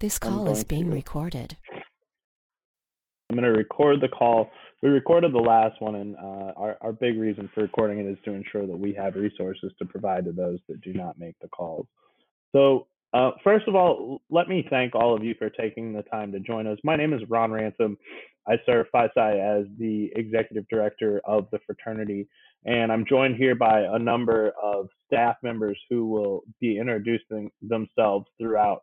This I'm call is going being to recorded. I'm going to record the call. We recorded the last one, and our big reason for recording it is to ensure that we have resources to provide to those that do not make the calls. So first of all, let me thank all of you for taking the time to join us. My name is Ron Ransom. I serve Phi Psi as the executive director of the fraternity, and I'm joined here by a number of staff members who will be introducing themselves throughout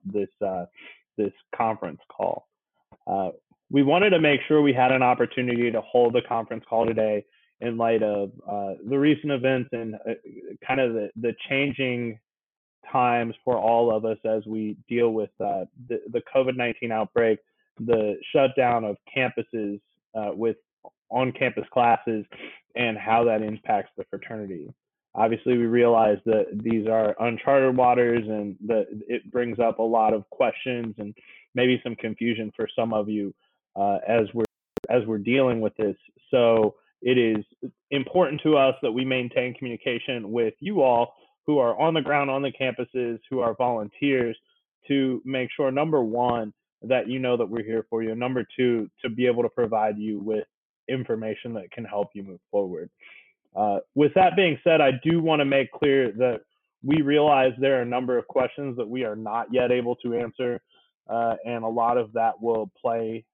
this conference call. Uh, we wanted to make sure we had an opportunity to hold the conference call today in light of the recent events and kind of the changing times for all of us as we deal with the COVID-19 outbreak, the shutdown of campuses with on-campus classes, and how that impacts the fraternity. Obviously, we realize that these are uncharted waters and that it brings up a lot of questions and maybe some confusion for some of you as we're dealing with this. So it is important to us that we maintain communication with you all who are on the ground on the campuses, who are volunteers, to make sure, number one, that you know that we're here for you, and number two, to be able to provide you with information that can help you move forward. With that being said, I do want to make clear that we realize there are a number of questions that we are not yet able to answer, and a lot of that will play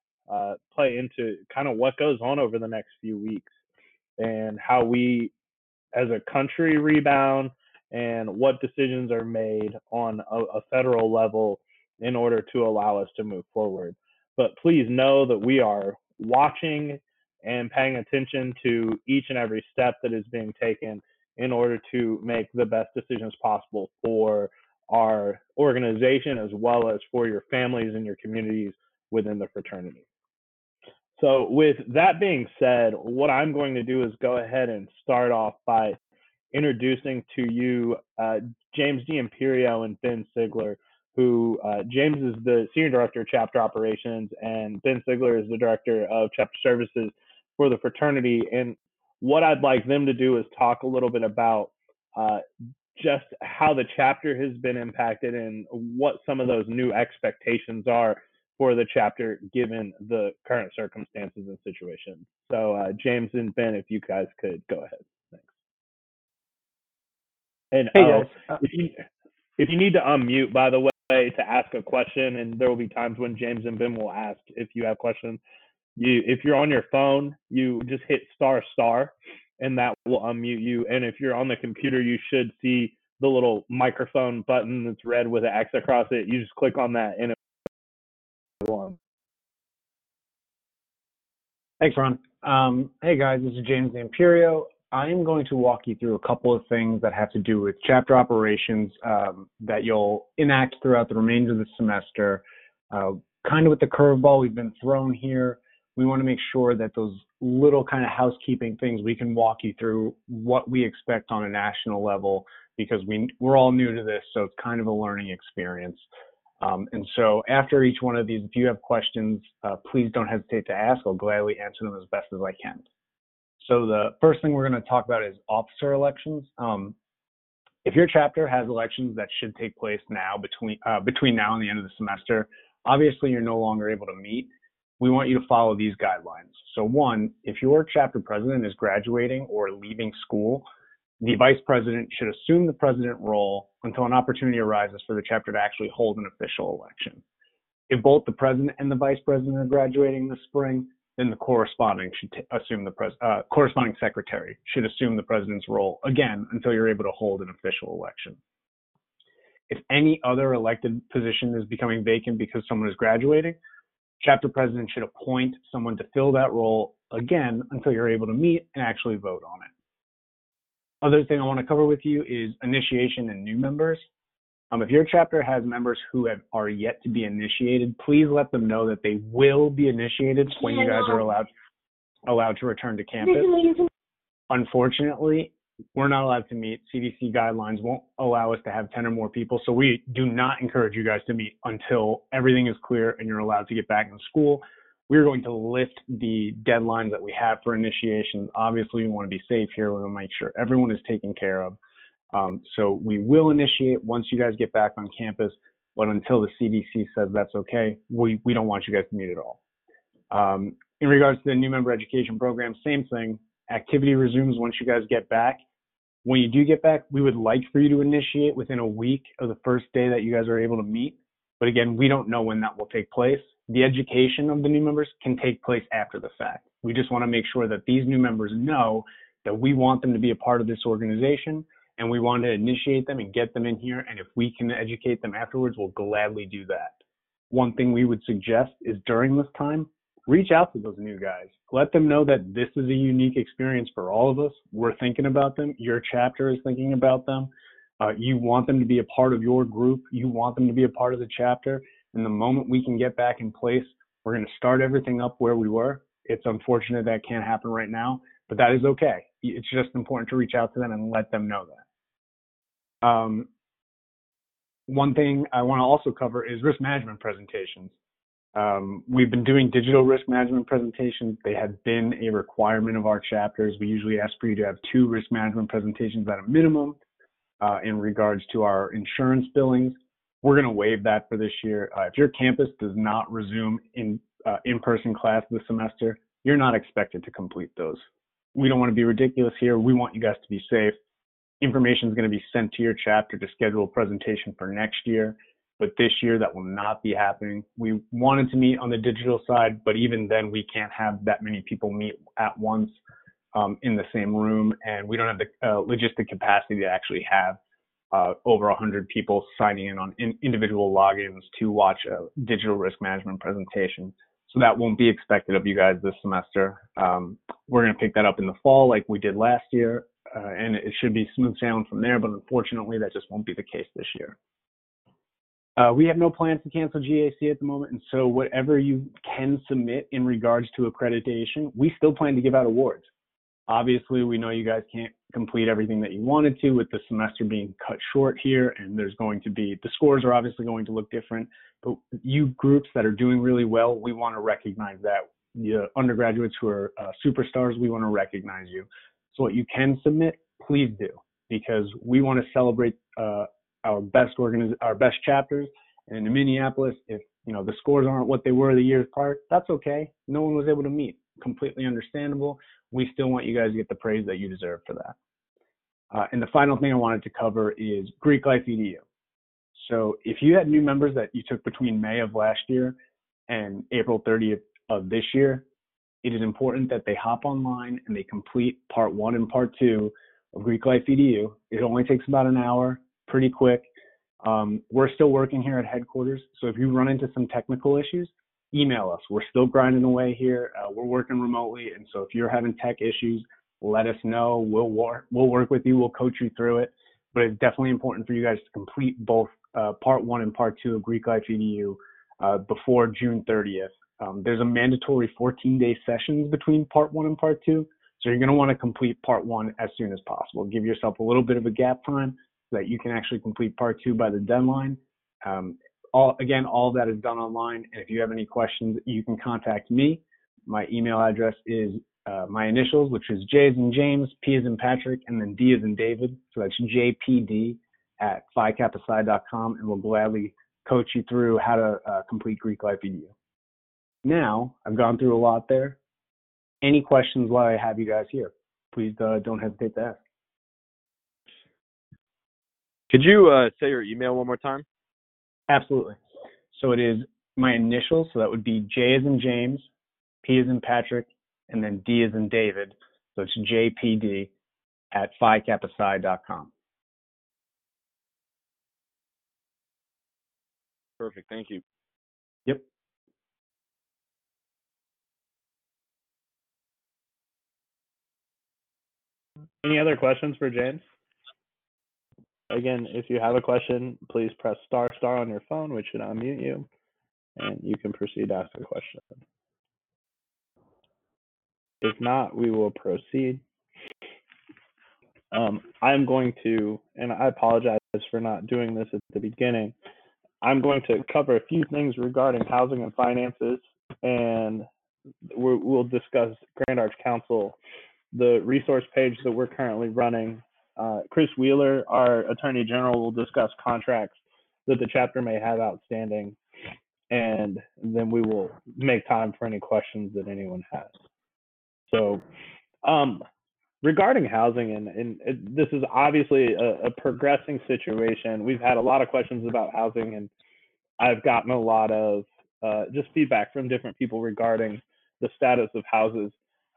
into kind of what goes on over the next few weeks and how we as a country rebound and what decisions are made on a federal level in order to allow us to move forward. But please know that we are watching and paying attention to each and every step that is being taken in order to make the best decisions possible for our organization as well as for your families and your communities within the fraternity. So with that being said, what I'm going to do is go ahead and start off by introducing to you James D'Imperio and Ben Sigler, who James is the Senior Director of Chapter Operations and Ben Sigler is the Director of Chapter Services for the fraternity. And what I'd like them to do is talk a little bit about just how the chapter has been impacted and what some of those new expectations are for the chapter given the current circumstances and situation. So James and Ben, if you guys could go ahead. Thanks. And hey guys, if you need to unmute, by the way, to ask a question, and there will be times when James and Ben will ask if you have questions. If you're on your phone, you just hit ***, and that will unmute you. And if you're on the computer, you should see the little microphone button that's red with an X across it. You just click on that, and it will on. Thanks, Ron. Hey guys, this is James D'Imperio. I am going to walk you through a couple of things that have to do with chapter operations that you'll enact throughout the remainder of the semester. Kind of with the curveball we've been thrown here, we want to make sure that those little kind of housekeeping things, we can walk you through what we expect on a national level, because we're all new to this, so it's kind of a learning experience. And so after each one of these, if you have questions, please don't hesitate to ask. I'll gladly answer them as best as I can. So the first thing we're going to talk about is officer elections. If your chapter has elections that should take place now between now and the end of the semester, obviously you're no longer able to meet. We want you to follow these guidelines. So one, if your chapter president is graduating or leaving school, the vice president should assume the president role until an opportunity arises for the chapter to actually hold an official election. If both the president and the vice president are graduating this spring, then the corresponding secretary should assume the president's role again until you're able to hold an official election. If any other elected position is becoming vacant because someone is graduating, chapter president should appoint someone to fill that role again until you're able to meet and actually vote on it. Other thing I want to cover with you is initiation and new members. If your chapter has members who are yet to be initiated, please let them know that they will be initiated when you guys are allowed to return to campus. Unfortunately, we're not allowed to meet. CDC guidelines won't allow us to have 10 or more people, so we do not encourage you guys to meet until everything is clear and you're allowed to get back in school. We're going to lift the deadlines that we have for initiation. Obviously, we want to be safe here. We want to make sure everyone is taken care of. So we will initiate once you guys get back on campus, but until the CDC says that's okay, we don't want you guys to meet at all. In regards to the new member education program, same thing. Activity resumes once you guys get back. When you do get back, we would like for you to initiate within a week of the first day that you guys are able to meet. But again, we don't know when that will take place. The education of the new members can take place after the fact. We just want to make sure that these new members know that we want them to be a part of this organization, and we want to initiate them and get them in here. And if we can educate them afterwards, we'll gladly do that. One thing we would suggest is during this time, reach out to those new guys. Let them know that this is a unique experience for all of us. We're thinking about them. Your chapter is thinking about them. You want them to be a part of your group. You want them to be a part of the chapter. And the moment we can get back in place, we're going to start everything up where we were. It's unfortunate that can't happen right now, but that is okay. It's just important to reach out to them and let them know that. One thing I want to also cover is risk management presentations. We've been doing digital risk management presentations. They have been a requirement of our chapters. We usually ask for you to have 2 risk management presentations at a minimum in regards to our insurance billings. We're going to waive that for this year. If your campus does not resume in-person class this semester, you're not expected to complete those. We don't want to be ridiculous here. We want you guys to be safe. Information is going to be sent to your chapter to schedule a presentation for next year. But this year, that will not be happening. We wanted to meet on the digital side, but even then, we can't have that many people meet at once in the same room, and we don't have the logistic capacity to actually have over 100 people signing in on individual logins to watch a digital risk management presentation. So that won't be expected of you guys this semester. We're going to pick that up in the fall like we did last year, and it should be smooth sailing from there, but unfortunately, that just won't be the case this year. We have no plans to cancel GAC at the moment, and so whatever you can submit in regards to accreditation, we still plan to give out awards. Obviously, we know you guys can't complete everything that you wanted to with the semester being cut short here, and there's going to be, the scores are obviously going to look different, but you groups that are doing really well, we want to recognize that. The undergraduates who are superstars, we want to recognize you. So what you can submit, please do, because we want to celebrate our best chapters. And in Minneapolis, if the scores aren't what they were the years prior, that's okay. No one was able to meet. Completely understandable. We still want you guys to get the praise that you deserve for that. And the final thing I wanted to cover is Greek Life EDU. So if you had new members that you took between May of last year and April 30th of this year, it is important that they hop online and they complete part 1 and part 2 of Greek Life EDU. It only takes about an hour. Pretty quick. We're still working here at headquarters, so if you run into some technical issues, email us. We're still grinding away here. We're working remotely, and so if you're having tech issues, let us know. We'll work with you. We'll coach you through it. But it's definitely important for you guys to complete both part 1 and part 2 of Greek Life EDU before June 30th. There's a mandatory 14-day sessions between part 1 and part 2, so you're going to want to complete part 1 as soon as possible. Give yourself a little bit of a gap time so that you can actually complete part 2 by the deadline. All of that is done online. And if you have any questions, you can contact me. My email address is my initials, which is J as in James, P as in Patrick, and then D as in David. So that's jpd@phi-kappa-psi.com, and we'll gladly coach you through how to complete Greek Life EDU. Now, I've gone through a lot there. Any questions while I have you guys here? Please don't hesitate to ask. Could you say your email one more time? Absolutely. So it is my initials, so that would be J as in James, P as in Patrick, and then D as in David. So it's jpd@phi-kappa-psi.com. Perfect. Thank you. Yep. Any other questions for James? Again, if you have a question, please press * on your phone, which should unmute you, and you can proceed to ask a question. If not, we will proceed. I'm going to, and I apologize for not doing this at the beginning, I'm going to cover a few things regarding housing and finances, and we'll discuss Grand Arch Council, the resource page that we're currently running. Chris Wheeler, our Attorney General, will discuss contracts that the chapter may have outstanding, and then we will make time for any questions that anyone has. So, regarding housing, this is obviously a progressing situation. We've had a lot of questions about housing, and I've gotten a lot of just feedback from different people regarding the status of houses.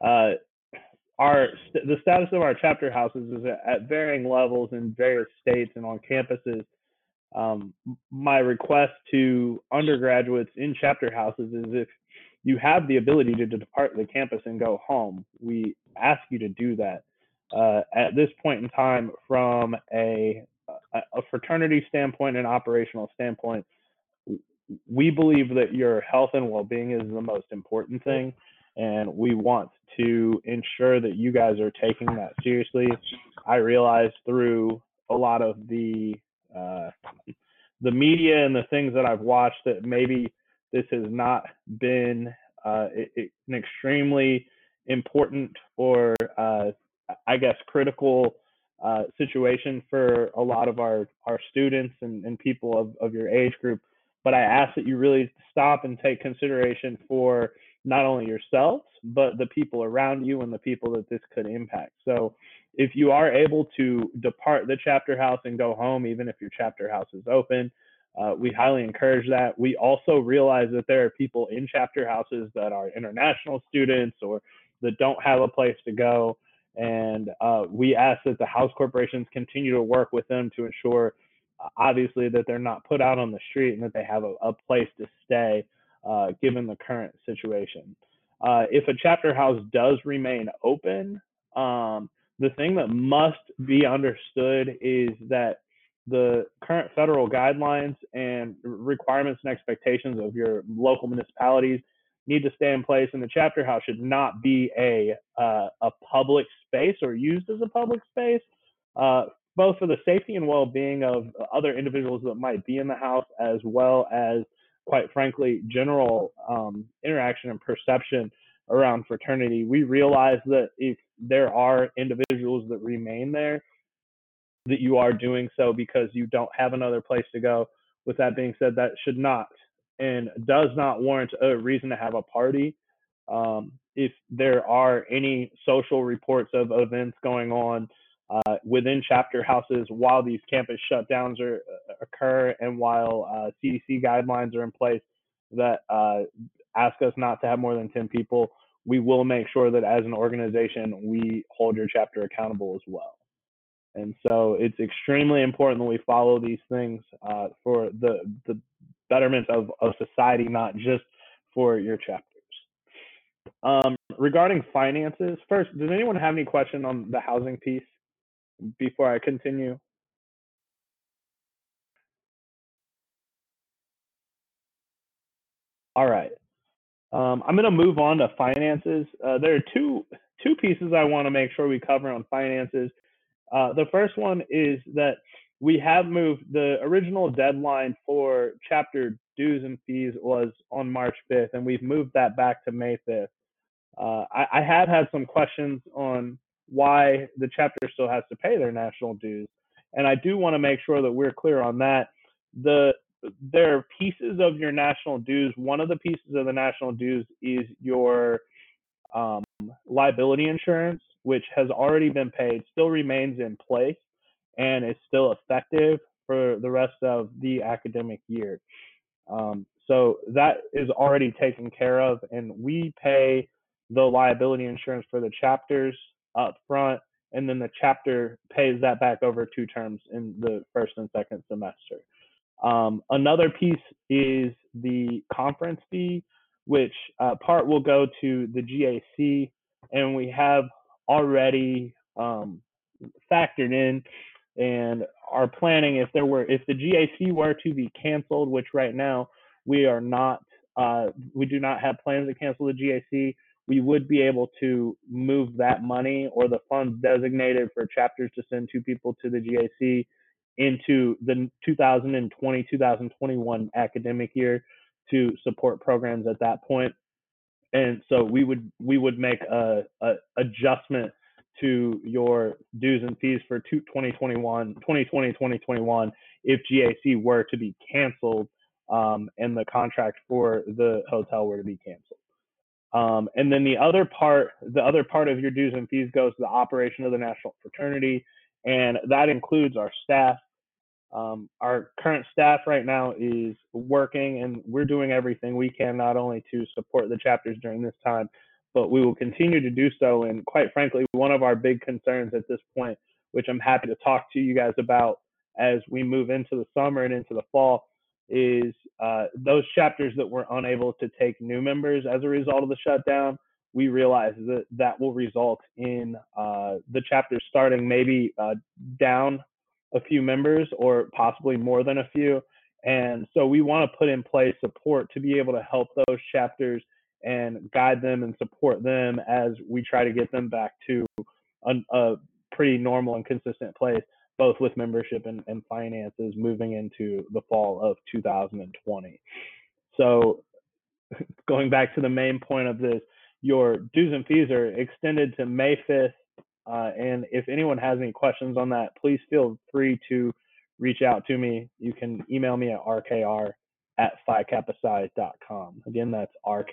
The status of our chapter houses is at varying levels in various states and on campuses. My request to undergraduates in chapter houses is, if you have the ability to depart the campus and go home, we ask you to do that. At this point in time, from a fraternity standpoint and operational standpoint, we believe that your health and well-being is the most important thing, and we want to ensure that you guys are taking that seriously. I realize through a lot of the media and the things that I've watched that maybe this has not been an extremely important or I guess critical situation for a lot of our students and people of your age group. But I ask that you really stop and take consideration for not only yourselves, but the people around you and the people that this could impact. So if you are able to depart the chapter house and go home, even if your chapter house is open, we highly encourage that. We also realize that there are people in chapter houses that are international students or that don't have a place to go. And we ask that the house corporations continue to work with them to ensure, obviously, that they're not put out on the street and that they have a place to stay, given the current situation. If a chapter house does remain open, the thing that must be understood is that the current federal guidelines and requirements and expectations of your local municipalities need to stay in place, and the chapter house should not be a public space or used as a public space, both for the safety and well-being of other individuals that might be in the house, as well as, quite frankly, general interaction and perception around fraternity. We realize that if there are individuals that remain there, that you are doing so because you don't have another place to go. With that being said, that should not and does not warrant a reason to have a party. If there are any social reports of events going on within chapter houses while these campus shutdowns occur and while CDC guidelines are in place that ask us not to have more than 10 people, we will make sure that as an organization, we hold your chapter accountable as well. And so it's extremely important that we follow these things for the betterment of society, not just for your chapters. Regarding finances, first, does anyone have any question on the housing piece before I continue? All right. I'm going to move on to finances. There are two pieces I want to make sure we cover on finances. The first one is that we have moved. The original deadline for chapter dues and fees was on March 5th, and we've moved that back to May 5th. I have had some questions on why the chapter still has to pay their national dues, and I do want to make sure that we're clear on that. There are pieces of your national dues. One of the pieces of the national dues is your liability insurance, which has already been paid, still remains in place, and is still effective for the rest of the academic year. So that is already taken care of, and we pay the liability insurance for the chapters up front, and then the chapter pays that back over 2 terms in the first and second semester. Another piece is the conference fee, which part will go to the GAC, and we have already factored in and are planning if the GAC were to be canceled, which right now we are not, we do not have plans to cancel the GAC. We would be able to move that money or the funds designated for chapters to send 2 people to the GAC into the 2020-2021 academic year to support programs at that point. And so we would make a adjustment to your dues and fees for 2020-2021 if GAC were to be canceled and the contract for the hotel were to be canceled. And then the other part of your dues and fees goes to the operation of the national fraternity, and that includes our staff. Our current staff right now is working, and we're doing everything we can not only to support the chapters during this time, but we will continue to do so. And quite frankly, one of our big concerns at this point, which I'm happy to talk to you guys about as we move into the summer and into the fall, is those chapters that were unable to take new members as a result of the shutdown. We realize that that will result in the chapters starting maybe down a few members or possibly more than a few. And so we want to put in place support to be able to help those chapters and guide them and support them as we try to get them back to a pretty normal and consistent place, both with membership and finances moving into the fall of 2020. So going back to the main point of this, your dues and fees are extended to May 5th. And if anyone has any questions on that, please feel free to reach out to me. You can email me at rkr@phicapasci.com. Again, that's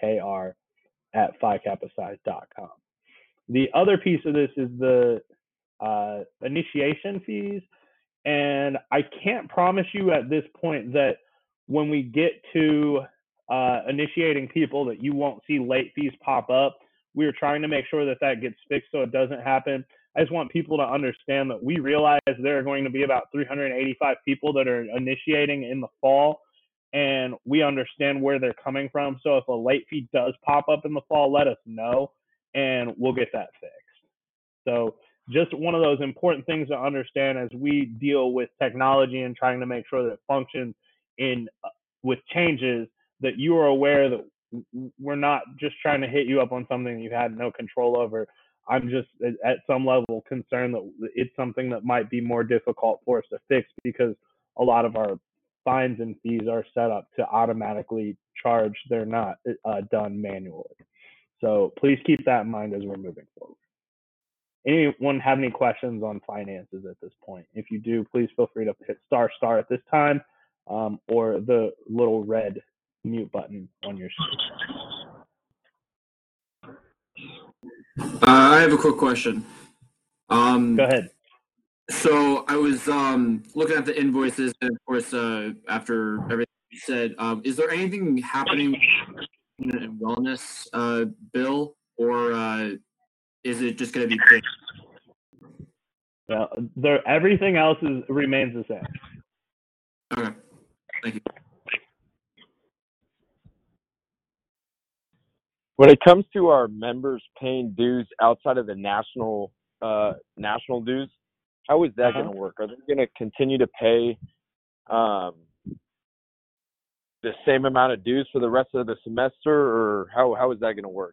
rkr@phicapasci.com. The other piece of this is the initiation fees. And I can't promise you at this point that when we get to initiating people that you won't see late fees pop up. We're trying to make sure that that gets fixed so it doesn't happen. I just want people to understand that we realize there are going to be about 385 people that are initiating in the fall, and we understand where they're coming from. So if a late fee does pop up in the fall, let us know, and we'll get that fixed. So just one of those important things to understand as we deal with technology and trying to make sure that it functions with changes, that you are aware that we're not just trying to hit you up on something you had no control over. I'm just at some level concerned that it's something that might be more difficult for us to fix because a lot of our fines and fees are set up to automatically charge. They're not done manually. So please keep that in mind as we're moving forward. Anyone have any questions on finances at this point? If you do, please feel free to hit star at this time or the little red mute button on your screen. I have a quick question. Go ahead. So I was looking at the invoices, and of course, after everything you said, is there anything happening in the wellness bill, or is it just going to be paid? Well, everything else remains the same. Okay, thank you. When it comes to our members paying dues outside of the national dues, how is that going to work? Are they going to continue to pay the same amount of dues for the rest of the semester, or how is that going to work?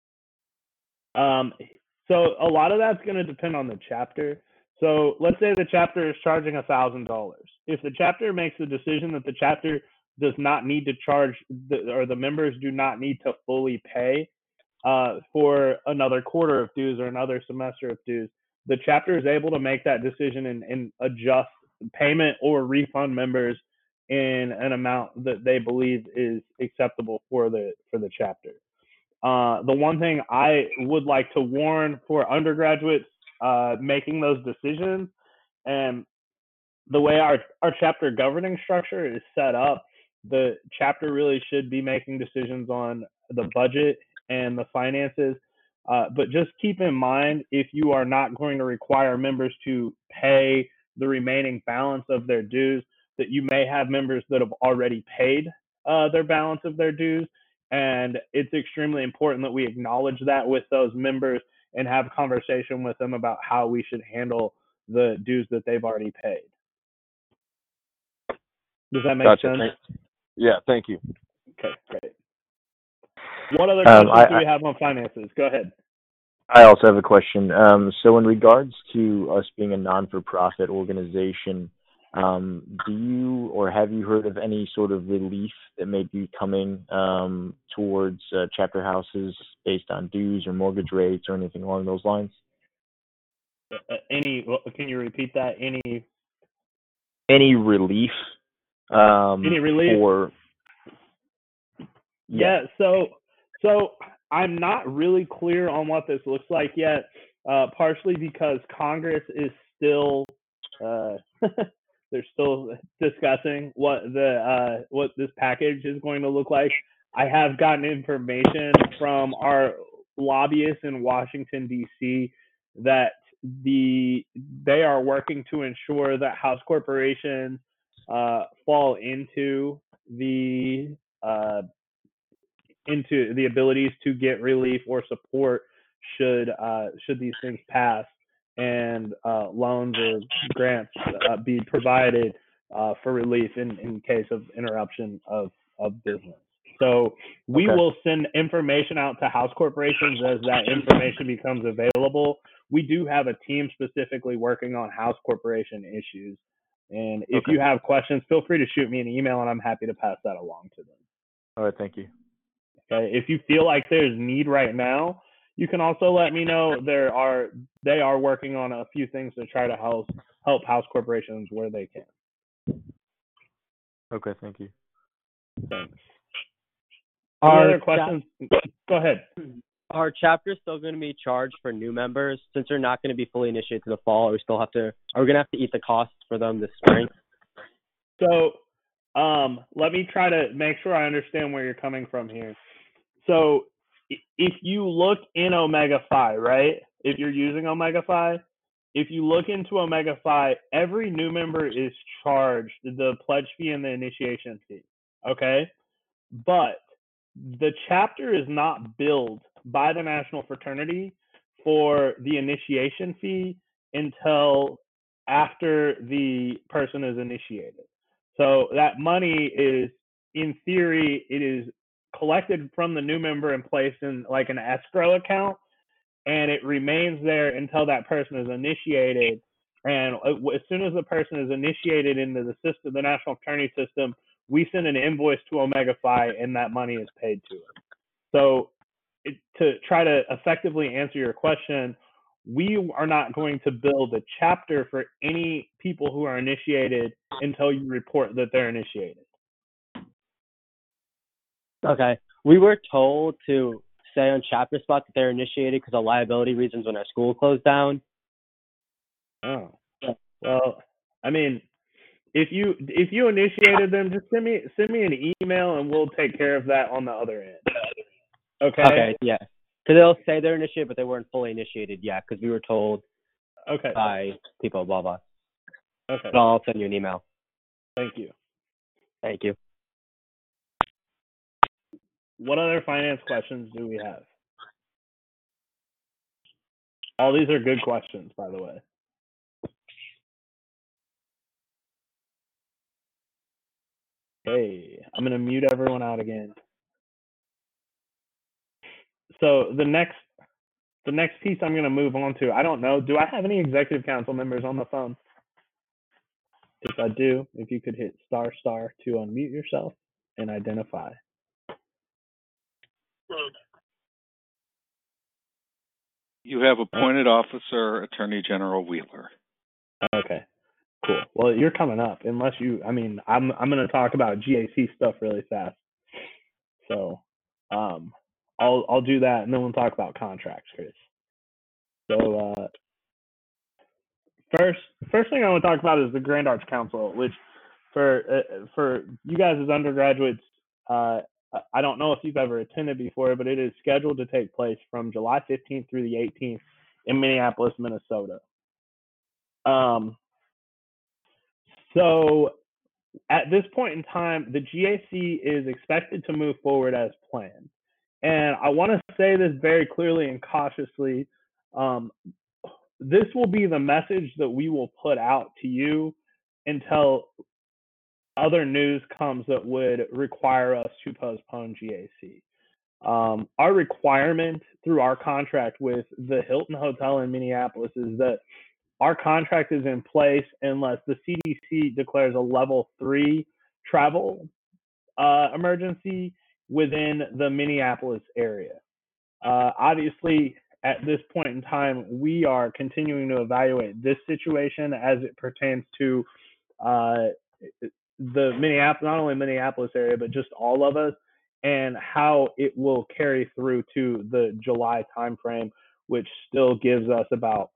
So a lot of that's going to depend on the chapter. So let's say the chapter is charging $1,000. If the chapter makes the decision that the chapter does not need to charge, or the members do not need to fully pay for another quarter of dues or another semester of dues, the chapter is able to make that decision and adjust payment or refund members in an amount that they believe is acceptable for the chapter. The one thing I would like to warn for undergraduates making those decisions, and the way our chapter governing structure is set up, the chapter really should be making decisions on the budget and the finances. But just keep in mind, if you are not going to require members to pay the remaining balance of their dues, that you may have members that have already paid their balance of their dues. And it's extremely important that we acknowledge that with those members and have a conversation with them about how we should handle the dues that they've already paid. Does that make sense? Yeah, thank you. Okay, great. What other questions do we have on finances? Go ahead. I also have a question. So in regards to us being a non-for-profit organization, do you or have you heard of any sort of relief that may be coming towards chapter houses based on dues or mortgage rates or anything along those lines? Can you repeat that? Any relief relief? for Yeah, so I'm not really clear on what this looks like yet, partially because Congress is still they're still discussing what this package is going to look like. I have gotten information from our lobbyists in Washington D.C. that they are working to ensure that House corporations fall into the abilities to get relief or support should these things pass and loans or grants be provided for relief in case of interruption of business. So we will send information out to House corporations as that information becomes available. We do have a team specifically working on House corporation issues. And if you have questions, feel free to shoot me an email and I'm happy to pass that along to them. All right, thank you. Okay. If you feel like there's need right now, you can also let me know they are working on a few things to try to help House corporations where they can. Okay, thank you. Thanks. Any other questions? Go ahead. Are chapters still going to be charged for new members since they're not going to be fully initiated to the fall? Are we going to have to eat the costs for them this spring? So let me try to make sure I understand where you're coming from here. So if you look in Omega Phi, right? If you're using Omega Phi, if you look into Omega Phi, every new member is charged the pledge fee and the initiation fee. Okay? But the chapter is not billed by the National Fraternity for the initiation fee until after the person is initiated. So that money is, in theory, it is collected from the new member and placed in like an escrow account, and it remains there until that person is initiated. And as soon as the person is initiated into the system, the National Fraternity system, we send an invoice to Omega Phi, and that money is paid to it. So to try to effectively answer your question, we are not going to bill the chapter for any people who are initiated until you report that they're initiated. Okay. We were told to say on chapter spot that they're initiated because of liability reasons when our school closed down. Oh. Well, I mean, if you initiated them, just send me an email and we'll take care of that on the other end. Okay. Okay. Yeah. Because they'll say they're initiated, but they weren't fully initiated yet. Because we were told. Okay. By people, blah blah. Okay. So I'll send you an email. Thank you. Thank you. What other finance questions do we have? All these are good questions, by the way. Hey, I'm going to mute everyone out again. So the next piece I'm going to move on to, I don't know, do I have any executive council members on the phone? If I do, if you could hit ** to unmute yourself and identify. You have appointed officer, Attorney General Wheeler. Okay, cool. Well, you're coming up, unless you. I mean, I'm going to talk about GAC stuff really fast. So, I'll do that, and then we'll talk about contracts, Chris. So, first thing I want to talk about is the Grand Arch Council, which for you guys as undergraduates, I don't know if you've ever attended before, but it is scheduled to take place from July 15th through the 18th in Minneapolis, Minnesota. So at this point in time, the GAC is expected to move forward as planned. And I want to say this very clearly and cautiously. This will be the message that we will put out to you until other news comes that would require us to postpone GAC. Our requirement through our contract with the Hilton Hotel in Minneapolis is that our contract is in place unless the CDC declares a level 3 travel emergency within the Minneapolis area. Obviously, at this point in time, we are continuing to evaluate this situation as it pertains to the Minneapolis, not only Minneapolis area, but just all of us, and how it will carry through to the July timeframe, which still gives us about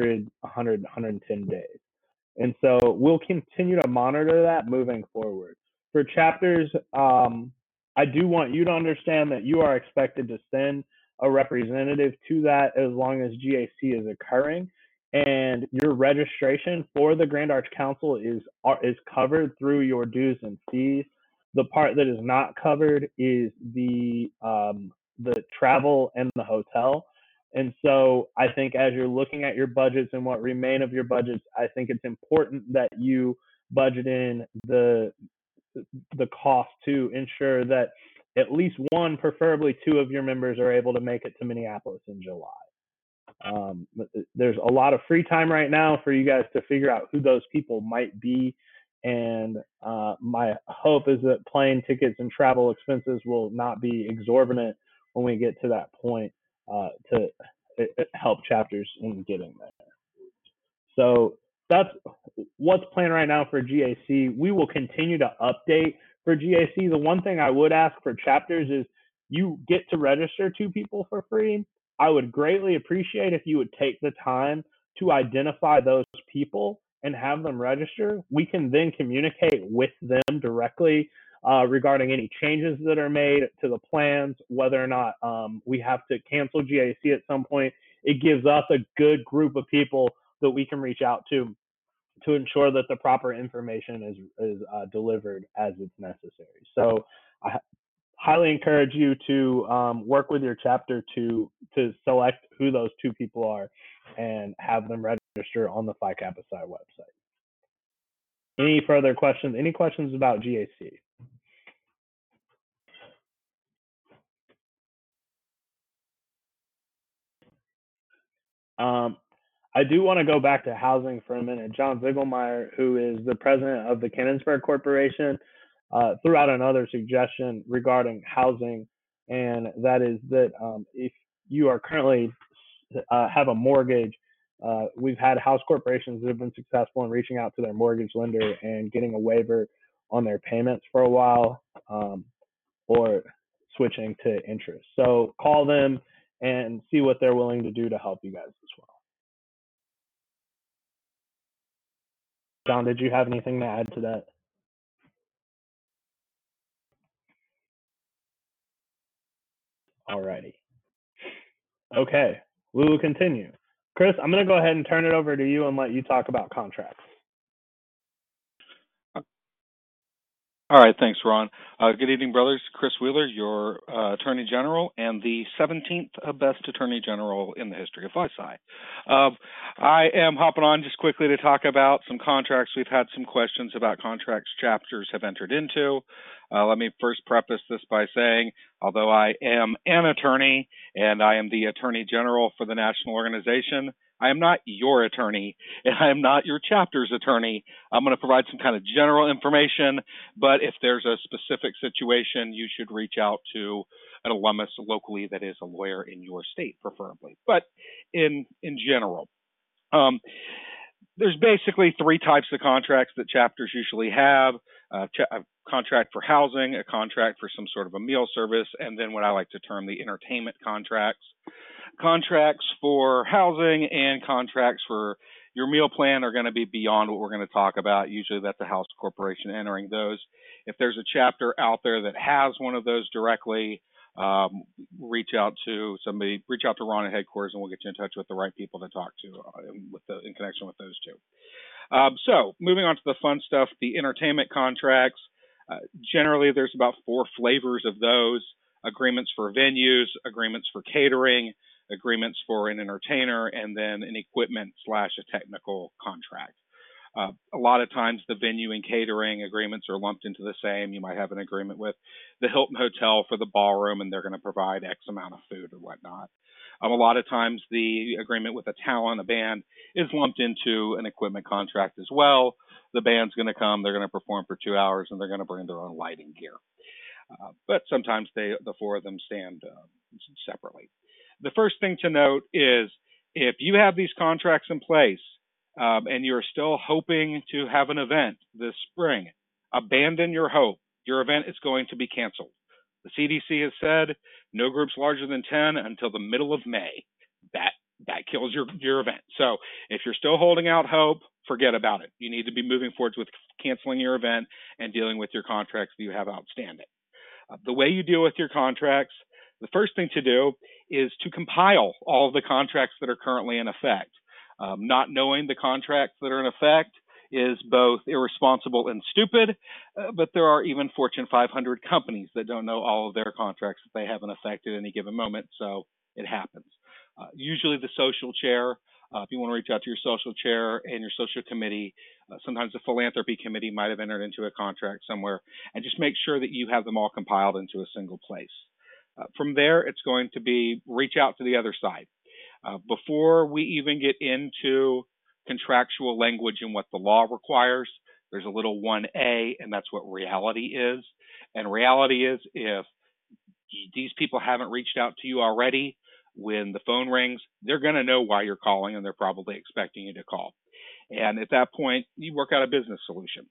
110 days. And so we'll continue to monitor that moving forward. For chapters, I do want you to understand that you are expected to send a representative to that as long as GAC is occurring. And your registration for the Grand Arch Council is covered through your dues and fees. The part that is not covered is the travel and the hotel. And so I think as you're looking at your budgets and what remain of your budgets, I think it's important that you budget in the cost to ensure that at least one, preferably two of your members are able to make it to Minneapolis in July. There's a lot of free time right now for you guys to figure out who those people might be. And my hope is that plane tickets and travel expenses will not be exorbitant when we get to that point to help chapters in getting there. So that's what's planned right now for GAC. We will continue to update for GAC. The one thing I would ask for chapters is you get to register 2 people for free. I would greatly appreciate if you would take the time to identify those people and have them register. We can then communicate with them directly regarding any changes that are made to the plans, whether or not we have to cancel GAC at some point. It gives us a good group of people that we can reach out to ensure that the proper information is delivered as it's necessary. So I highly encourage you to work with your chapter to select who those 2 people are and have them register on the Phi Kappa Psi website. Any further questions? Any questions about GAC? I do want to go back to housing for a minute. John Ziegelmeyer, who is the president of the Canonsburg Corporation, threw out another suggestion regarding housing, and that is that if you are currently have a mortgage, we've had house corporations that have been successful in reaching out to their mortgage lender and getting a waiver on their payments for a while, or switching to interest. So call them and see what they're willing to do to help you guys as well. John, did you have anything to add to that? Alrighty. Okay, we will continue. Chris, I'm going to go ahead and turn it over to you and let you talk about contracts. All right, thanks, Ron. Good evening, brothers. Chris Wheeler, your Attorney General and the 17th best Attorney General in the history of Phi-Psi. I am hopping on just quickly to talk about some contracts. We've had some questions about contracts chapters have entered into. Let me first preface this by saying, although I am an attorney and I am the Attorney General for the national organization, I am not your attorney, and I am not your chapter's attorney. I'm going to provide some kind of general information, but if there's a specific situation, you should reach out to an alumnus locally that is a lawyer in your state, preferably. But in general, there's basically 3 types of contracts that chapters usually have. A contract for housing, a contract for some sort of a meal service, and then what I like to term the entertainment contracts. Contracts for housing and contracts for your meal plan are going to be beyond what we're going to talk about. Usually that's a house corporation entering those. If there's a chapter out there that has one of those directly, reach out to Ron at headquarters, and we'll get you in touch with the right people to talk to in connection with those 2. So moving on to the fun stuff, the entertainment contracts. Generally, there's about 4 flavors of those: agreements for venues, agreements for catering, agreements for an entertainer, and then an equipment/a technical contract. A lot of times the venue and catering agreements are lumped into the same. You might have an agreement with the Hilton Hotel for the ballroom, and they're going to provide X amount of food or whatnot. A lot of times the agreement with a talent, a band, is lumped into an equipment contract as well. The band's going to come, they're going to perform for 2 hours, and they're going to bring their own lighting gear. But sometimes the 4 of them stand separately. the first thing to note is if you have these contracts in place and you're still hoping to have an event this spring, abandon your hope. Your event is going to be canceled. The CDC has said no groups larger than 10 until the middle of May. That kills your event. So if you're still holding out hope, forget about it. You need to be moving forward with canceling your event and dealing with your contracts that you have outstanding. The way you deal with your contracts, the first thing to do is to compile all of the contracts that are currently in effect. Not knowing the contracts that are in effect is both irresponsible and stupid, but there are even Fortune 500 companies that don't know all of their contracts that they have in effect at any given moment, so it happens. Usually the social chair, if you want to reach out to your social chair and your social committee, sometimes the philanthropy committee might have entered into a contract somewhere, and just make sure that you have them all compiled into a single place. From there, it's going to be reach out to the other side. Before we even get into contractual language and what the law requires, there's a little 1A, and that's what reality is. And reality is if these people haven't reached out to you already, when the phone rings, they're going to know why you're calling, and they're probably expecting you to call. And at that point, you work out a business solution.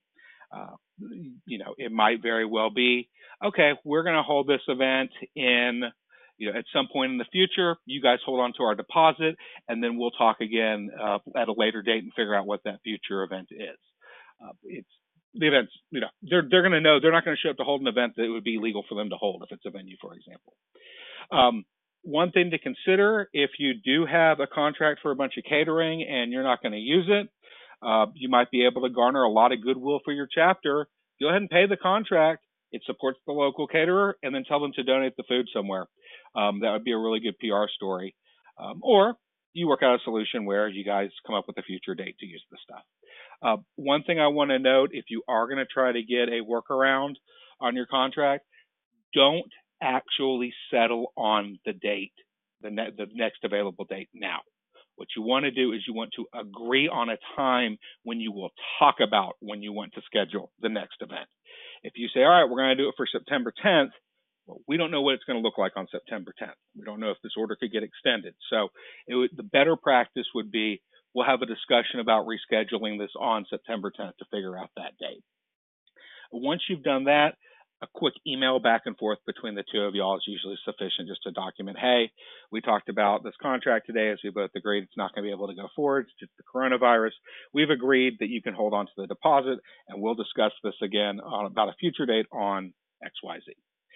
It might very well be, okay, we're going to hold this event in, at some point in the future. You guys hold on to our deposit, and then we'll talk again at a later date and figure out what that future event is. The events, they're going to know they're not going to show up to hold an event that it would be legal for them to hold if it's a venue, for example. One thing to consider, if you do have a contract for a bunch of catering and you're not going to use it, you might be able to garner a lot of goodwill for your chapter. Go ahead and pay the contract. It supports the local caterer, and then tell them to donate the food somewhere. That would be a really good PR story. Or you work out a solution where you guys come up with a future date to use the stuff. One thing I want to note, if you are going to try to get a workaround on your contract, don't actually settle on the date, the next available date now. What you want to do is you want to agree on a time when you will talk about when you want to schedule the next event. If you say, all right, we're going to do it for September 10th, well, we don't know what it's going to look like on September 10th. We don't know if this order could get extended. So the better practice would be, we'll have a discussion about rescheduling this on September 10th to figure out that date. Once you've done that, a quick email back and forth between the two of y'all is usually sufficient just to document, hey, we talked about this contract today, as we both agreed it's not going to be able to go forward. It's just the coronavirus. We've agreed that you can hold on to the deposit, and we'll discuss this again on about a future date on XYZ.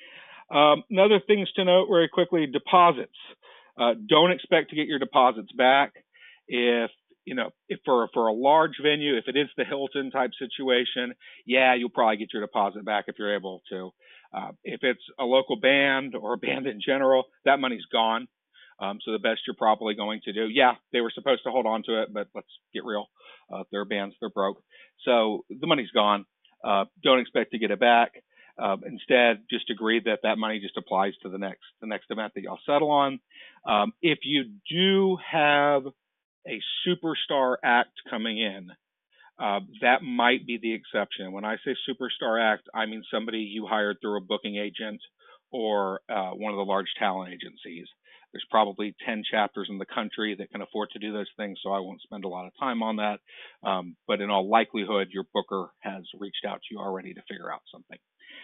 Other things to note very quickly, deposits. Don't expect to get your deposits back. If for a large venue, if it is the Hilton type situation, yeah, you'll probably get your deposit back if you're able to. If it's a local band or a band in general, that money's gone. So the best you're probably going to do, yeah, they were supposed to hold on to it, but let's get real. They're bands, they're broke. So the money's gone. Don't expect to get it back. Instead, just agree that money just applies to the next event that y'all settle on. If you do have a superstar act coming in, that might be the exception. When I say superstar act, I mean somebody you hired through a booking agent or one of the large talent agencies. There's probably 10 chapters in the country that can afford to do those things, so I won't spend a lot of time on that. But in all likelihood, your booker has reached out to you already to figure out something.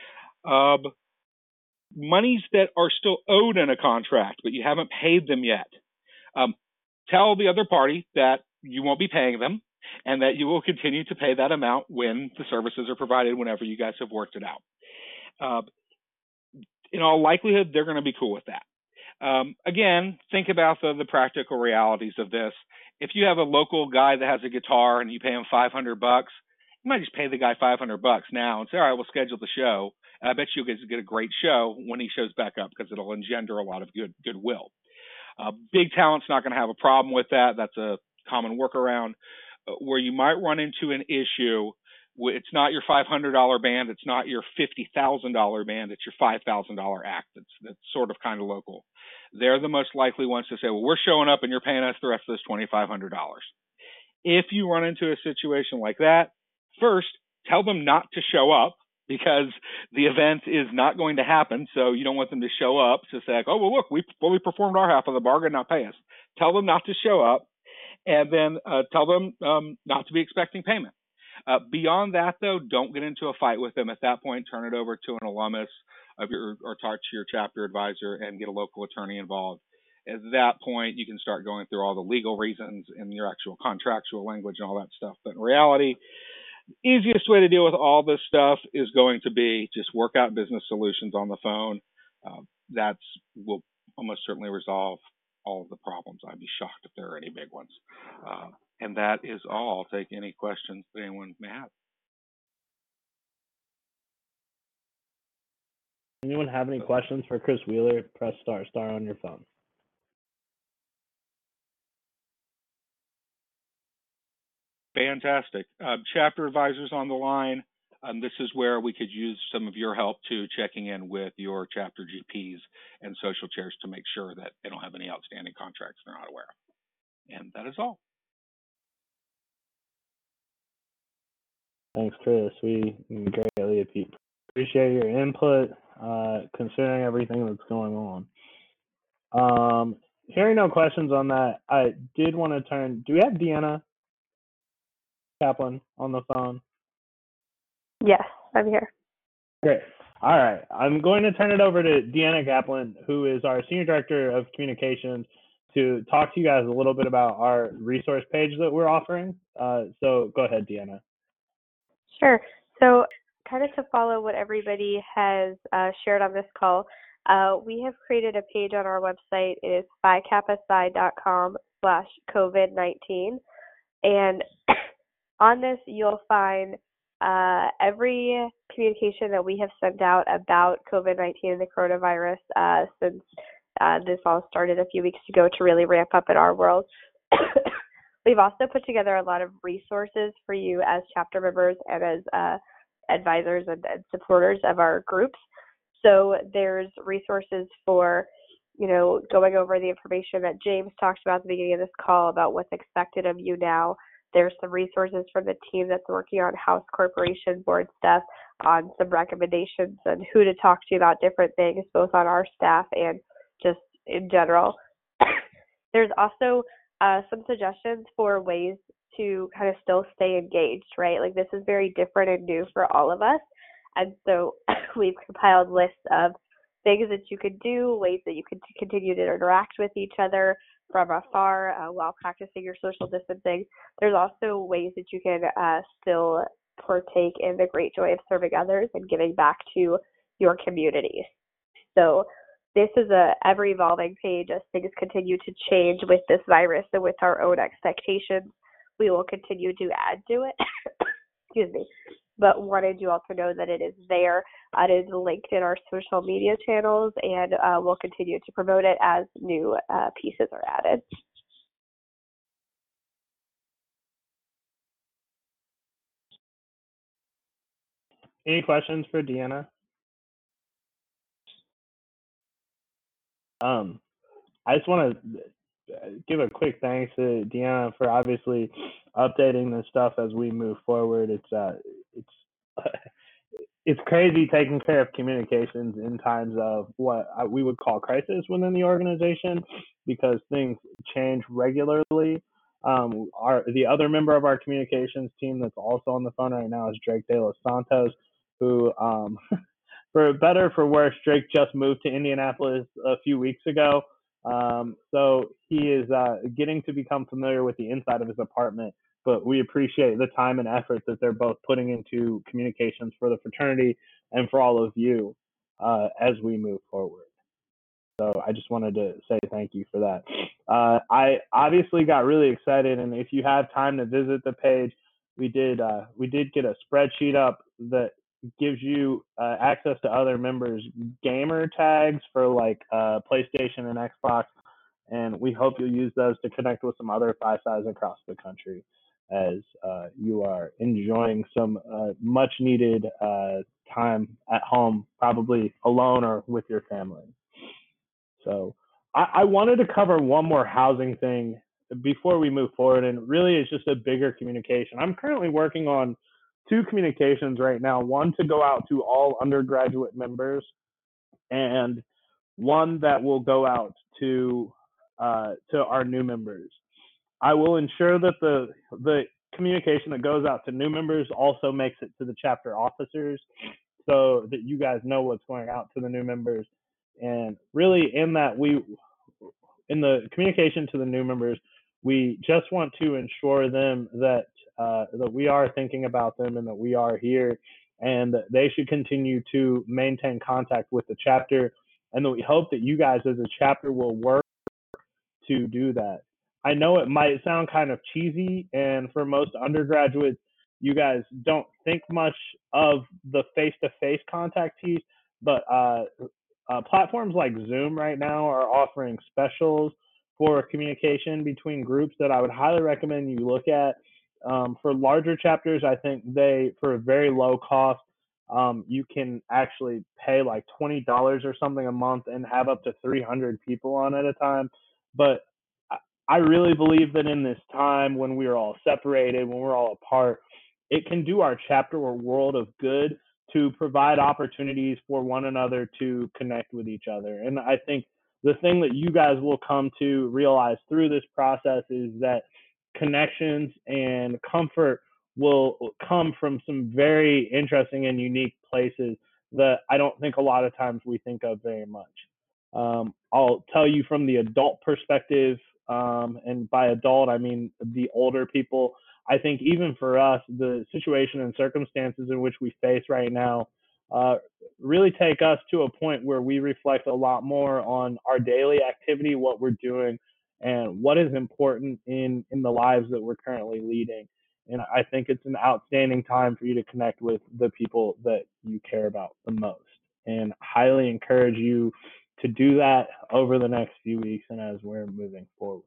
Monies that are still owed in a contract, but you haven't paid them yet. Tell the other party that you won't be paying them and that you will continue to pay that amount when the services are provided, whenever you guys have worked it out. In all likelihood, they're going to be cool with that. Again, think about the practical realities of this. If you have a local guy that has a guitar and you pay him $500, you might just pay the guy $500 now and say, all right, we'll schedule the show. I bet you guys get a great show when he shows back up because it'll engender a lot of goodwill. Big talent's not going to have a problem with that. That's a common workaround. Where you might run into an issue, it's not your $500 band, it's not your $50,000 band, it's your $5,000 act that's sort of kind of local. They're the most likely ones to say, well, we're showing up and you're paying us the rest of this $2,500. If you run into a situation like that, first, tell them not to show up because the event is not going to happen. So you don't want them to show up to say, oh, well, look, we fully performed our half of the bargain, now pay us. Tell them not to show up, and then tell them not to be expecting payment. Beyond that, though, don't get into a fight with them. At that point, turn it over to an alumnus of or talk to your chapter advisor and get a local attorney involved. At that point, you can start going through all the legal reasons and your actual contractual language and all that stuff. But in reality, the easiest way to deal with all this stuff is going to be just work out business solutions on the phone. That will almost certainly resolve all of the problems. I'd be shocked if there are any big ones. And that is all. I'll take any questions that anyone may have. Anyone have any questions for Chris Wheeler? Press star on your phone. Fantastic. Chapter advisors on the line. This is where we could use some of your help too, checking in with your chapter GPs and social chairs to make sure that they don't have any outstanding contracts they're not aware of. And that is all. Thanks, Chris. We greatly appreciate your input, considering everything that's going on. Hearing no questions on that, I did want to turn. Do we have Deanna Kaplan on the phone? Yes, I'm here. Great. All right. I'm going to turn it over to Deanna Kaplan, who is our Senior Director of Communications, to talk to you guys a little bit about our resource page that we're offering. So go ahead, Deanna. Sure. So kind of to follow what everybody has shared on this call, we have created a page on our website. It is phi-kappa-psi.com/COVID-19. And on this, you'll find every communication that we have sent out about COVID-19 and the coronavirus since this all started a few weeks ago to really ramp up in our world. We've also put together a lot of resources for you as chapter members and as advisors and supporters of our groups. So there's resources for, going over the information that James talked about at the beginning of this call about what's expected of you now. There's some resources from the team that's working on House Corporation Board stuff, on some recommendations on who to talk to about different things, both on our staff and just in general. There's also some suggestions for ways to kind of still stay engaged, right? Like, this is very different and new for all of us. And so we've compiled lists of things that you could do, ways that you can continue to interact with each other from afar while practicing your social distancing. There's also ways that you can still partake in the great joy of serving others and giving back to your communities. So this is a ever-evolving page as things continue to change with this virus and with our own expectations. We will continue to add to it. Excuse me. But wanted you all to know that it is there. It is linked in our social media channels, and we'll continue to promote it as new pieces are added. Any questions for Deanna? I just want to give a quick thanks to Deanna for obviously updating this stuff as we move forward. It's crazy taking care of communications in times of what we would call crisis within the organization, because things change regularly. The other member of our communications team that's also on the phone right now is Drake De Los Santos, who, for better or for worse, Drake just moved to Indianapolis a few weeks ago. So he is getting to become familiar with the inside of his apartment, but we appreciate the time and effort that they're both putting into communications for the fraternity and for all of you as we move forward. So I just wanted to say thank you for that. I obviously got really excited, and if you have time to visit the page, we did get a spreadsheet up that gives you access to other members' gamer tags for like PlayStation and Xbox, and we hope you'll use those to connect with some other Phi-Psis across the country as you are enjoying some much needed time at home, probably alone or with your family. So I wanted to cover one more housing thing before we move forward, and really it's just a bigger communication. I'm currently working on two communications right now, one to go out to all undergraduate members and one that will go out to our new members. I will ensure that the communication that goes out to new members also makes it to the chapter officers so that you guys know what's going out to the new members. And really in the communication to the new members, we just want to ensure them that we are thinking about them and that we are here, and that they should continue to maintain contact with the chapter, and that we hope that you guys as a chapter will work to do that. I know it might sound kind of cheesy, and for most undergraduates, you guys don't think much of the face-to-face contact piece, but platforms like Zoom right now are offering specials for communication between groups that I would highly recommend you look at. For larger chapters, I think for a very low cost, you can actually pay like $20 or something a month and have up to 300 people on at a time. But I really believe that in this time when we are all separated, when we're all apart, it can do our chapter a world of good to provide opportunities for one another to connect with each other. And I think the thing that you guys will come to realize through this process is that connections and comfort will come from some very interesting and unique places that I don't think a lot of times we think of very much. I'll tell you from the adult perspective, and by adult, I mean the older people. I think even for us, the situation and circumstances in which we face right now really take us to a point where we reflect a lot more on our daily activity, what we're doing, and what is important in the lives that we're currently leading. And I think it's an outstanding time for you to connect with the people that you care about the most, and highly encourage you to do that over the next few weeks and as we're moving forward.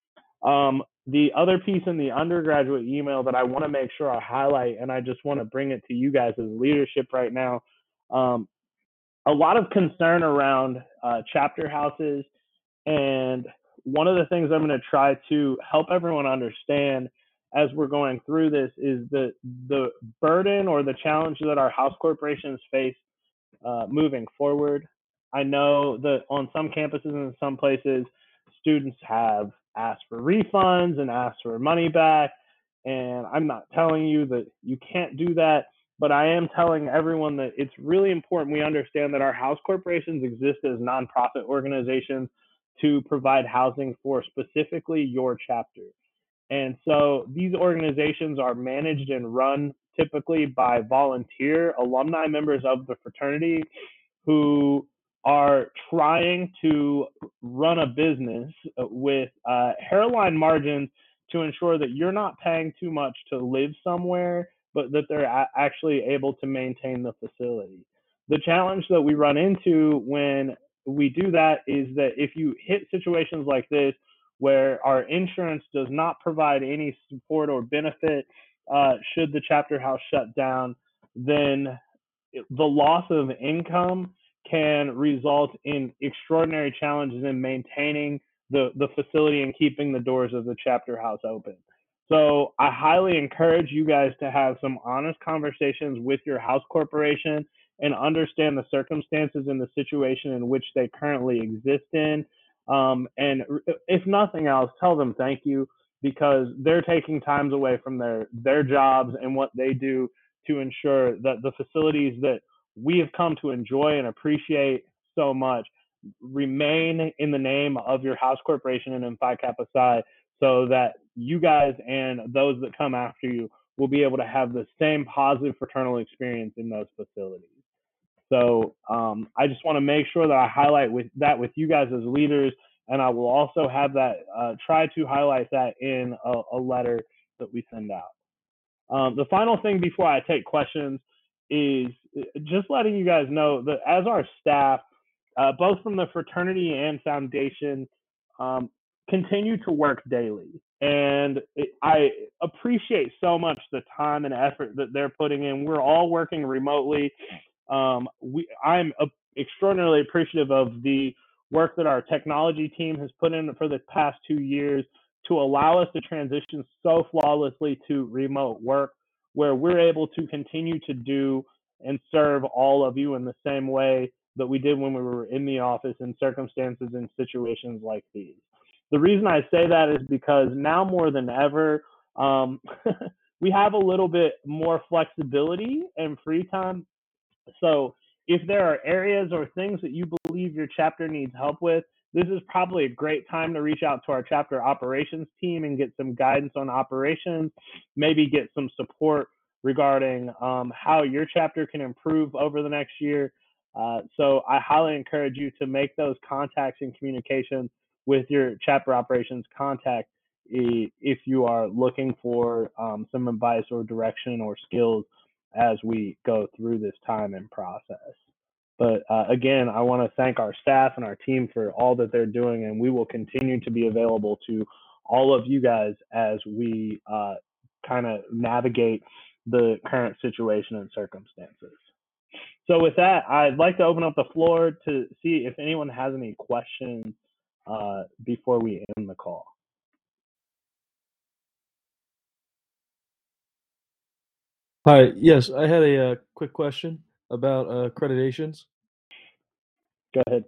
The other piece in the undergraduate email that I want to make sure I highlight, and I just want to bring it to you guys as leadership right now, a lot of concern around chapter houses. And one of the things I'm going to try to help everyone understand as we're going through this is the burden or the challenge that our house corporations face moving forward. I know that on some campuses and in some places, students have asked for refunds and asked for money back. And I'm not telling you that you can't do that, but I am telling everyone that it's really important we understand that our house corporations exist as nonprofit organizations to provide housing for specifically your chapter. And so these organizations are managed and run typically by volunteer alumni members of the fraternity who are trying to run a business with hairline margins to ensure that you're not paying too much to live somewhere, but that they're actually able to maintain the facility. The challenge that we run into when we do that is that if you hit situations like this, where our insurance does not provide any support or benefit should the chapter house shut down, then the loss of income can result in extraordinary challenges in maintaining the facility and keeping the doors of the chapter house open. So I highly encourage you guys to have some honest conversations with your house corporation and understand the circumstances and the situation in which they currently exist in. And if nothing else, tell them thank you, because they're taking times away from their jobs and what they do to ensure that the facilities that we have come to enjoy and appreciate so much remain in the name of your house corporation and in Phi Kappa Psi, so that you guys and those that come after you will be able to have the same positive fraternal experience in those facilities. So I just want to make sure that I highlight with you guys as leaders, and I will also have that try to highlight that in a letter that we send out. The final thing before I take questions is just letting you guys know that as our staff, both from the fraternity and foundation, continue to work daily. And I appreciate so much the time and effort that they're putting in. We're all working remotely. I'm extraordinarily appreciative of the work that our technology team has put in for the past 2 years to allow us to transition so flawlessly to remote work. where we're able to continue to do and serve all of you in the same way that we did when we were in the office in circumstances and situations like these. The reason I say that is because now more than ever, we have a little bit more flexibility and free time. So if there are areas or things that you believe your chapter needs help with, this is probably a great time to reach out to our chapter operations team and get some guidance on operations, maybe get some support regarding how your chapter can improve over the next year. So I highly encourage you to make those contacts and communications with your chapter operations contact if you are looking for some advice or direction or skills as we go through this time and process. But again, I want to thank our staff and our team for all that they're doing, and we will continue to be available to all of you guys as we kind of navigate the current situation and circumstances. So with that, I'd like to open up the floor to see if anyone has any questions before we end the call. Hi, yes, I had a quick question about accreditations. Go ahead.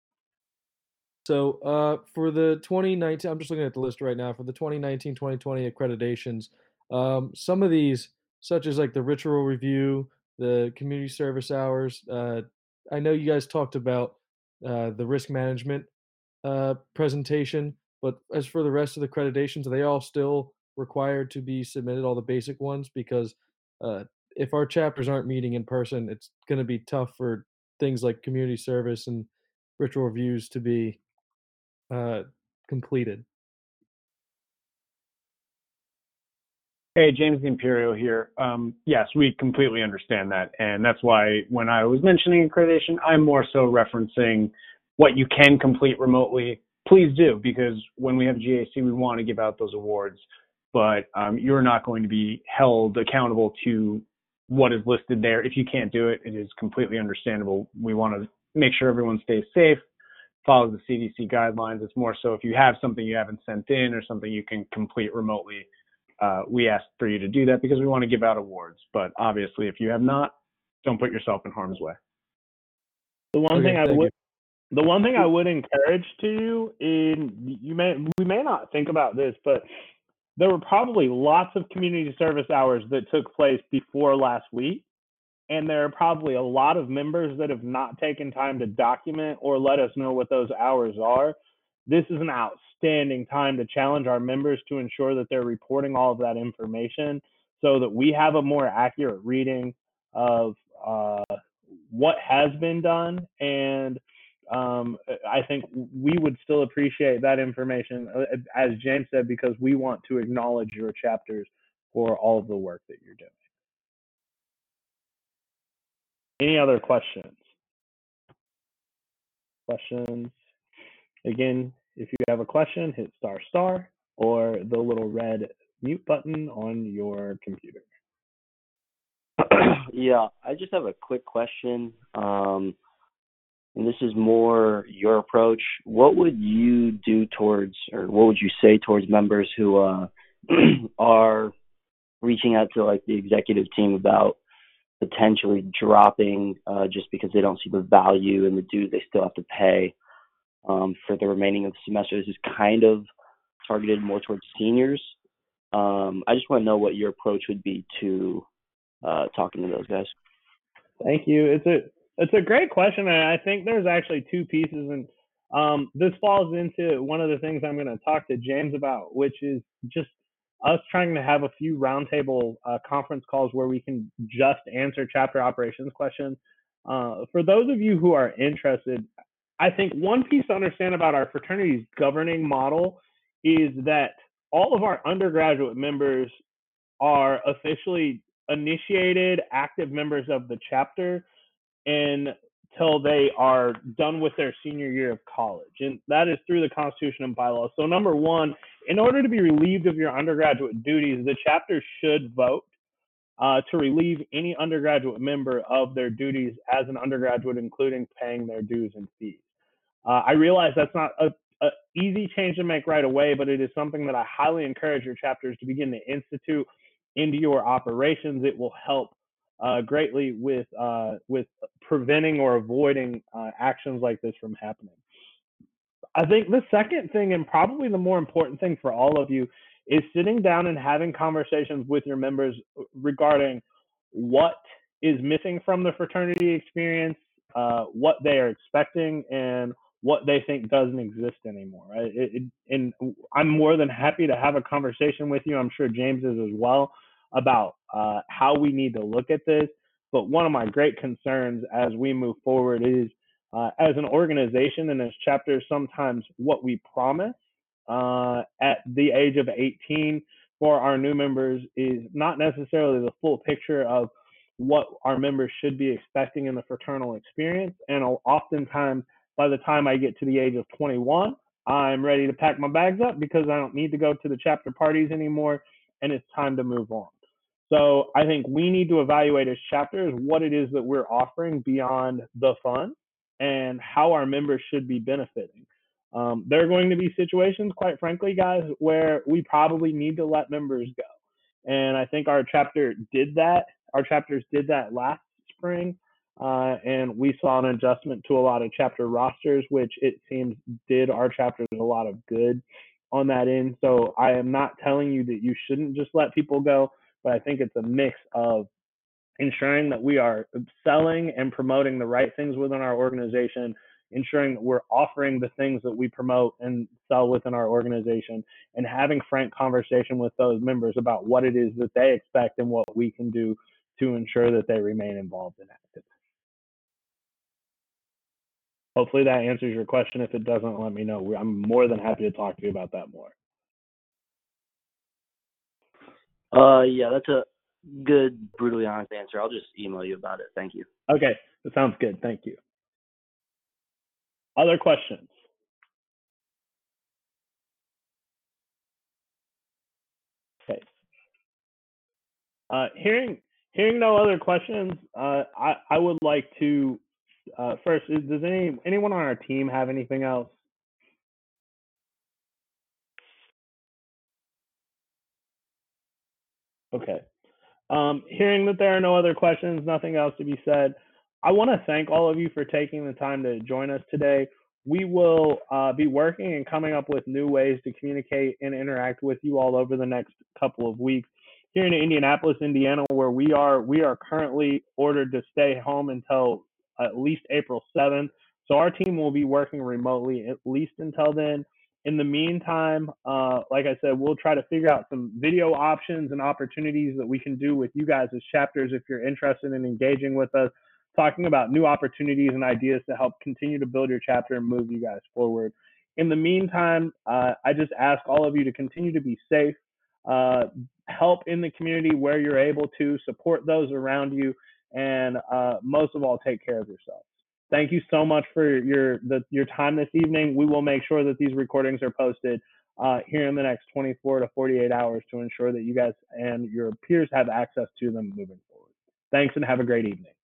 So for the 2019, I'm just looking at the list right now for the 2019-2020 accreditations. Some of these, such as like the ritual review, the community service hours. I know you guys talked about the risk management presentation, but as for the rest of the accreditations, are they all still required to be submitted, all the basic ones? Because if our chapters aren't meeting in person, it's going to be tough for things like community service and ritual reviews to be completed. Hey, James Imperio here. Yes, we completely understand that. And that's why when I was mentioning accreditation, I'm more so referencing what you can complete remotely. Please do, because when we have GAC, we want to give out those awards. But you're not going to be held accountable to what is listed there. If you can't do it, it is completely understandable. We want to make sure everyone stays safe, follows the CDC guidelines. It's more so if you have something you haven't sent in or something you can complete remotely, we ask for you to do that because we want to give out awards. But obviously, if you have not, don't put yourself in harm's way. The one thing I would encourage to you we may not think about this, but there were probably lots of community service hours that took place before last week. And there are probably a lot of members that have not taken time to document or let us know what those hours are. This is an outstanding time to challenge our members to ensure that they're reporting all of that information so that we have a more accurate reading of what has been done. And I think we would still appreciate that information, as James said, because we want to acknowledge your chapters for all of the work that you're doing. Any other questions? Again, if you have a question, hit ** or the little red mute button on your computer. Yeah, I just have a quick question. And this is more your approach. What would you do towards, or what would you say towards members who are reaching out to like the executive team about potentially dropping just because they don't see the value in the dues they still have to pay for the remaining of the semester? This is kind of targeted more towards seniors. I just want to know what your approach would be to talking to those guys. Thank you. It's a great question, and I think there's actually two pieces, and this falls into one of the things I'm going to talk to James about, which is just us trying to have a few roundtable conference calls where we can just answer chapter operations questions. For those of you who are interested, I think one piece to understand about our fraternity's governing model is that all of our undergraduate members are officially initiated active members of the chapter until they are done with their senior year of college. And that is through the Constitution and bylaws. So number one, in order to be relieved of your undergraduate duties, the chapter should vote to relieve any undergraduate member of their duties as an undergraduate, including paying their dues and fees. I realize that's not an easy change to make right away, but it is something that I highly encourage your chapters to begin to institute into your operations. It will help greatly with preventing or avoiding actions like this from happening. I think the second thing, and probably the more important thing for all of you, is sitting down and having conversations with your members regarding what is missing from the fraternity experience, what they are expecting, and what they think doesn't exist anymore. Right? And I'm more than happy to have a conversation with you. I'm sure James is as well, about how we need to look at this. But one of my great concerns as we move forward is, as an organization and as chapters, sometimes what we promise at the age of 18 for our new members is not necessarily the full picture of what our members should be expecting in the fraternal experience. And oftentimes, by the time I get to the age of 21, I'm ready to pack my bags up because I don't need to go to the chapter parties anymore, and it's time to move on. So I think we need to evaluate as chapters what it is that we're offering beyond the fun and how our members should be benefiting. There are going to be situations, quite frankly, guys, where we probably need to let members go. And I think our chapter did that. Our chapters did that last spring. And we saw an adjustment to a lot of chapter rosters, which it seems did our chapters a lot of good on that end. So I am not telling you that you shouldn't just let people go, but I think it's a mix of ensuring that we are selling and promoting the right things within our organization, ensuring that we're offering the things that we promote and sell within our organization, and having frank conversation with those members about what it is that they expect and what we can do to ensure that they remain involved and active. Hopefully that answers your question. If it doesn't, let me know. I'm more than happy to talk to you about that more. Yeah, that's a good, brutally honest answer. I'll just email you about it. Thank you. Okay, that sounds good. Thank you. Other questions? Okay. Hearing no other questions, I would like to first. Does anyone on our team have anything else? Okay. Hearing that there are no other questions, nothing else to be said, I want to thank all of you for taking the time to join us today. We will be working and coming up with new ways to communicate and interact with you all over the next couple of weeks. Here in Indianapolis, Indiana, where we are currently ordered to stay home until at least April 7th. So our team will be working remotely at least until then. In the meantime, like I said, we'll try to figure out some video options and opportunities that we can do with you guys as chapters if you're interested in engaging with us, talking about new opportunities and ideas to help continue to build your chapter and move you guys forward. In the meantime, I just ask all of you to continue to be safe, help in the community where you're able to, support those around you, and most of all, take care of yourself. Thank you so much for your time this evening. We will make sure that these recordings are posted here in the next 24 to 48 hours to ensure that you guys and your peers have access to them moving forward. Thanks and have a great evening.